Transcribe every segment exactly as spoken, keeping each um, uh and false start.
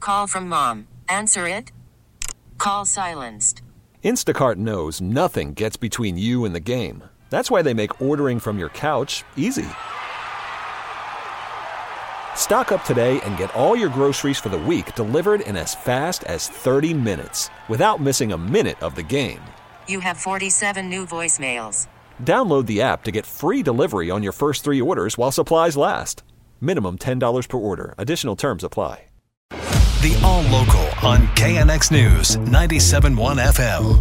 Call from mom. Answer it. Call silenced. Instacart knows nothing gets between you and the game. That's why they make ordering from your couch easy. Stock up today and get all your groceries for the week delivered in as fast as thirty minutes without missing a minute of the game. You have forty-seven new voicemails. Download the app to get free delivery on your first three orders while supplies last. Minimum ten dollars per order. Additional terms apply. The All Local on K N X News ninety-seven point one F M.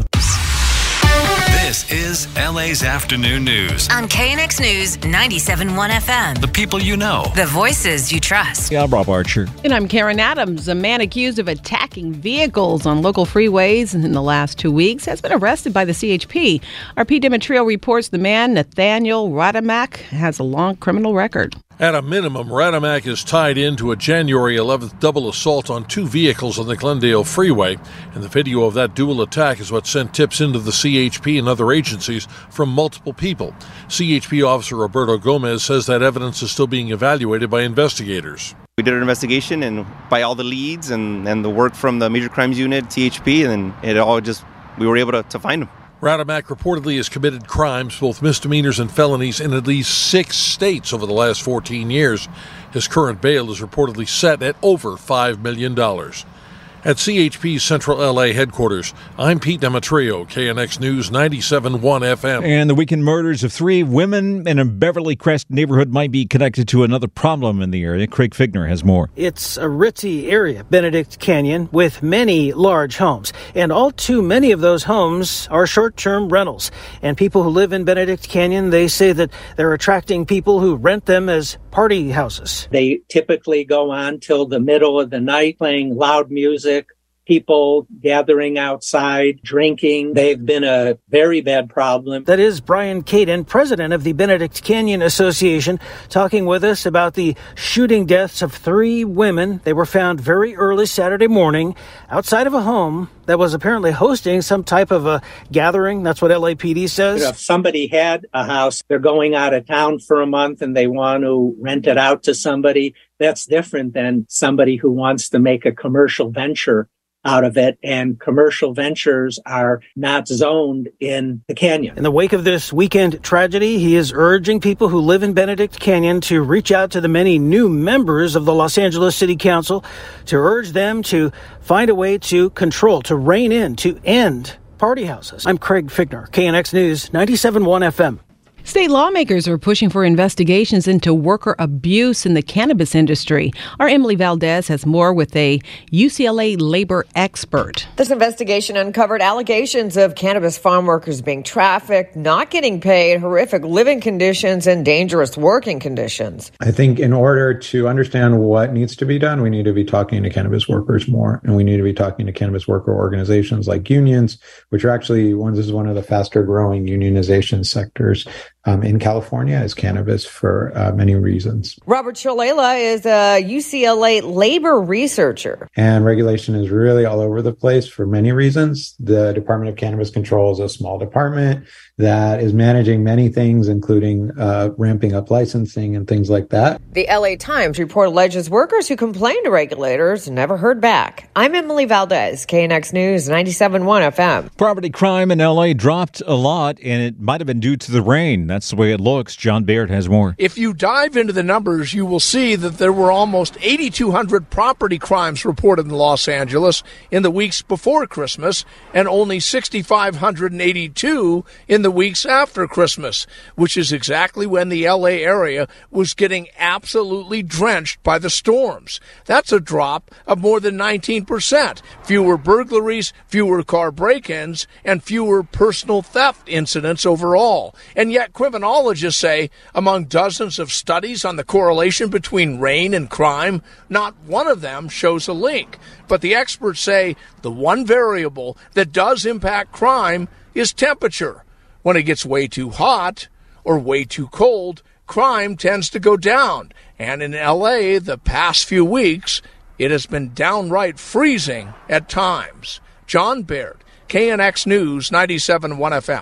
This is L A's Afternoon News on K N X News ninety-seven point one F M. The people you know. The voices you trust. Yeah, I'm Rob Archer. And I'm Karen Adams. A man accused of attacking vehicles on local freeways in the last two weeks has been arrested by the C H P. Our Pete Demetrio reports the man, Nathaniel Radamack, has a long criminal record. At a minimum, Radamack is tied into a January eleventh double assault on two vehicles on the Glendale Freeway, and the video of that dual attack is what sent tips into the C H P and other agencies from multiple people. C H P Officer Roberto Gomez says that evidence is still being evaluated by investigators. We did an investigation, and by all the leads and, and the work from the Major Crimes Unit, C H P, and it all just, we were able to, to find him. Radamack reportedly has committed crimes, both misdemeanors and felonies, in at least six states over the last fourteen years. His current bail is reportedly set at over five million dollars. At C H P's Central L A headquarters, I'm Pete Demetrio, K N X News ninety-seven point one F M. And the weekend murders of three women in a Beverly Crest neighborhood might be connected to another problem in the area. Craig Figner has more. It's a ritzy area, Benedict Canyon, with many large homes. And all too many of those homes are short-term rentals. And people who live in Benedict Canyon, they say that they're attracting people who rent them as party houses. They typically go on till the middle of the night playing loud music, people gathering outside, drinking. They've been a very bad problem. That is Brian Caden, president of the Benedict Canyon Association, talking with us about the shooting deaths of three women. They were found very early Saturday morning outside of a home that was apparently hosting some type of a gathering. That's what L A P D says. If somebody had a house, they're going out of town for a month and they want to rent it out to somebody. That's different than somebody who wants to make a commercial venture out of it, and commercial ventures are not zoned in the canyon. In the wake of this weekend tragedy, he is urging people who live in Benedict Canyon to reach out to the many new members of the Los Angeles City Council to urge them to find a way to control, to rein in, to end party houses. I'm Craig Figner, K N X News ninety-seven point one F M. State lawmakers are pushing for investigations into worker abuse in the cannabis industry. Our Emily Valdez has more with a U C L A labor expert. This investigation uncovered allegations of cannabis farm workers being trafficked, not getting paid, horrific living conditions, and dangerous working conditions. I think in order to understand what needs to be done, we need to be talking to cannabis workers more, and we need to be talking to cannabis worker organizations like unions, which are actually one, this is one of the faster growing unionization sectors Um, in California is cannabis for uh, many reasons. Robert Shalala is a U C L A labor researcher. And regulation is really all over the place for many reasons. The Department of Cannabis Control is a small department that is managing many things, including uh, ramping up licensing and things like that. The L A Times report alleges workers who complained to regulators never heard back. I'm Emily Valdez, K N X News ninety-seven point one F M. Property crime in L A dropped a lot, and it might have been due to the rain. That's the way it looks. John Baird has more. If you dive into the numbers, you will see that there were almost eighty-two hundred property crimes reported in Los Angeles in the weeks before Christmas, and only six thousand five hundred eighty-two in the weeks after Christmas, which is exactly when the L A area was getting absolutely drenched by the storms. That's a drop of more than nineteen percent. Fewer burglaries, fewer car break-ins, and fewer personal theft incidents overall. And yet criminologists say among dozens of studies on the correlation between rain and crime, not one of them shows a link. But the experts say the one variable that does impact crime is temperature. When it gets way too hot or way too cold, crime tends to go down. And in L A, the past few weeks, it has been downright freezing at times. John Baird, K N X News ninety-seven point one F M.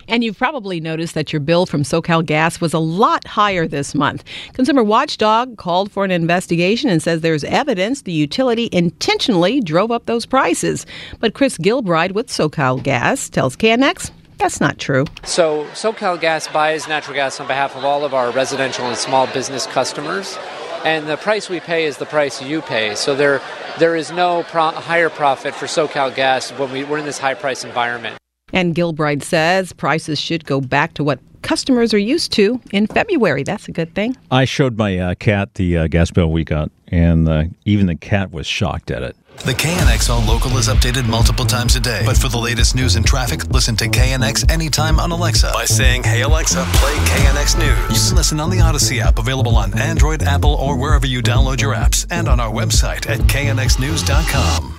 And you've probably noticed that your bill from SoCal Gas was a lot higher this month. Consumer Watchdog called for an investigation and says there's evidence the utility intentionally drove up those prices. But Chris Gilbride with SoCal Gas tells K N X that's not true. So SoCal Gas buys natural gas on behalf of all of our residential and small business customers. And the price we pay is the price you pay. So there there is no pro- higher profit for SoCal Gas when we, we're in this high price environment. And Gilbride says prices should go back to what customers are used to in February. That's a good thing. I showed my uh, cat the uh, gas bill we got, and uh, even the cat was shocked at it. The K N X All Local is updated multiple times a day. But for the latest news and traffic, listen to K N X anytime on Alexa by saying, "Hey Alexa, play K N X News." You can listen on the Odyssey app, available on Android, Apple, or wherever you download your apps, and on our website at K N X news dot com.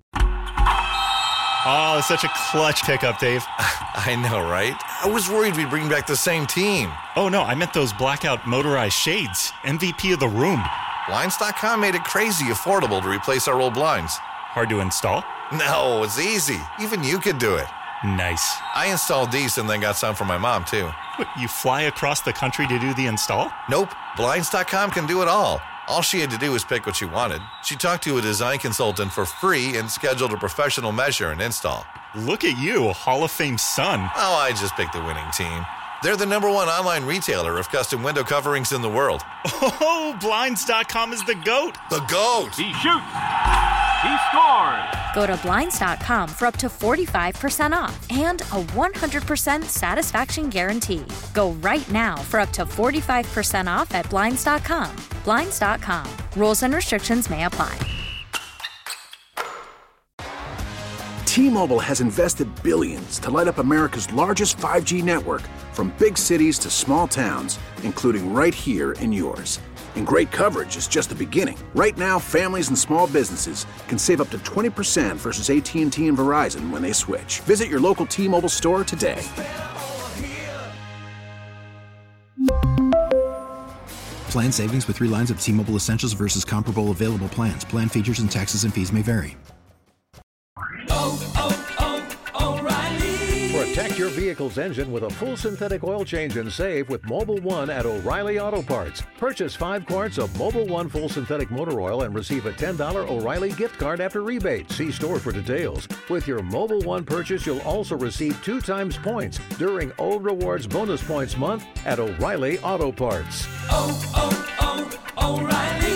Oh, such a clutch pickup, Dave. I know, right? I was worried we'd bring back the same team. Oh, no, I meant those blackout motorized shades. M V P of the room. Blinds dot com made it crazy affordable to replace our old blinds. Hard to install? No, it's easy. Even you could do it. Nice. I installed these and then got some for my mom, too. What, you fly across the country to do the install? Nope. Blinds dot com can do it all. All she had to do was pick what she wanted. She talked to a design consultant for free and scheduled a professional measure and install. Look at you, a Hall of Fame son. Oh, I just picked the winning team. They're the number one online retailer of custom window coverings in the world. Oh, Blinds dot com is the GOAT. The GOAT. He shoots. He scores. Go to Blinds dot com for up to forty-five percent off and a one hundred percent satisfaction guarantee. Go right now for up to forty-five percent off at Blinds dot com. Blinds dot com. Rules and restrictions may apply. T-Mobile has invested billions to light up America's largest five G network, from big cities to small towns, including right here in yours. And great coverage is just the beginning. Right now, families and small businesses can save up to twenty percent versus A T and T and Verizon when they switch. Visit your local T-Mobile store today. Plan savings with three lines of T-Mobile Essentials versus comparable available plans. Plan features and taxes and fees may vary. Protect your vehicle's engine with a full synthetic oil change and save with Mobil one at O'Reilly Auto Parts. Purchase five quarts of Mobil one full synthetic motor oil and receive a ten dollars O'Reilly gift card after rebate. See store for details. With your Mobil one purchase, you'll also receive two times points during O Rewards Bonus Points Month at O'Reilly Auto Parts. Oh, oh, oh, O'Reilly.